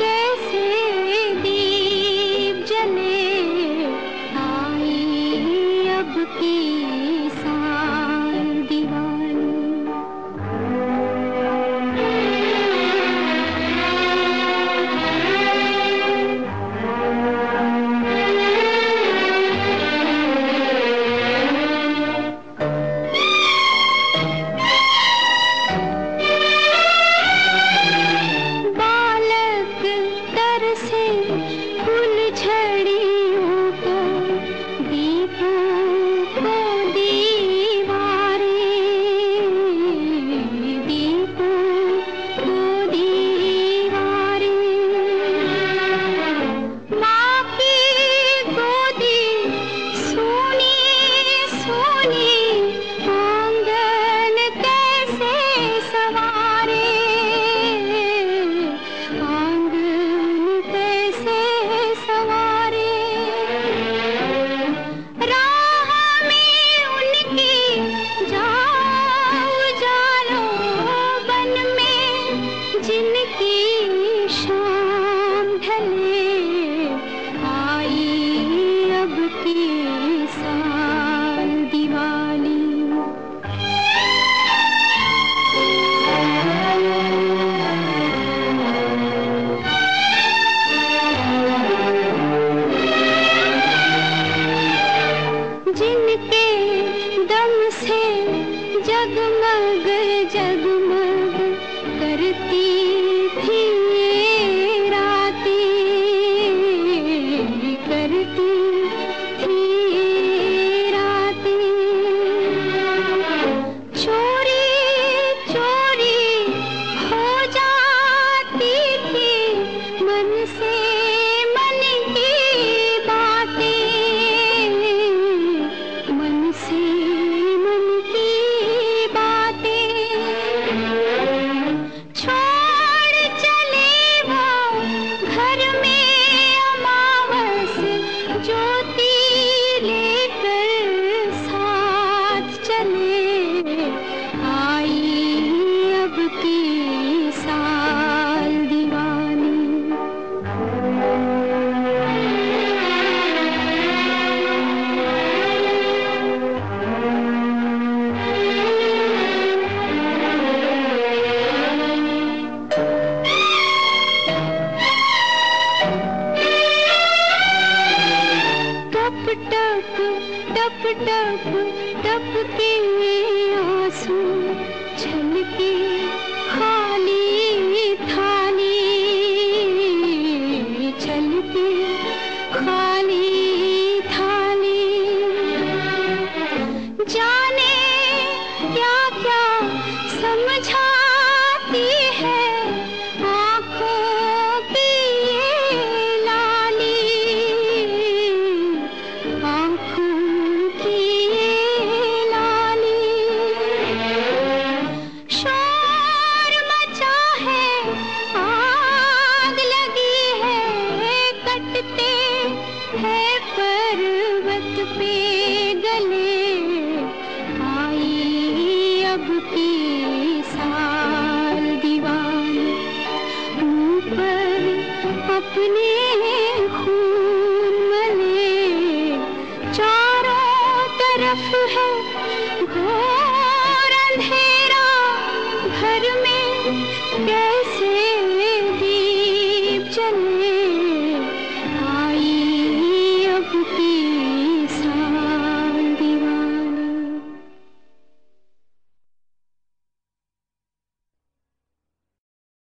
कैसे दीप जले, आई अब की साल दिवाली। से फुलझड़ियों को, दीपों को दीवारें, दीपों को दीवारें। माँ की गोदी सोनी सोनी, आंगन कैसे सवारे, जिनकी शाम ढले, आई अब की साल दिवाली। जिनके दम से जगमग जगमग करती थी ये रातें, करती थी ये रातें। चोरी चोरी हो जाती थी मन से मन की बातें, मन से मन की बातें। छोड़ चले वो घर में अमावस, ज्योति लेकर साथ चले, आई अब की साल दिवाली। टप टप टप टप के आंसू, छलके खाली थाली, छलके खाली थाली। जाने क्या क्या समझाती है आँखों की ये लाली, आँखों की ये लाली। शोर मचा है, आग लगी है, कटते हैं पर्वत पे गले, आई अब की साल दिवाली। ऊपर अपने खून मले, चारों तरफ है घोर अंधेरा, घर में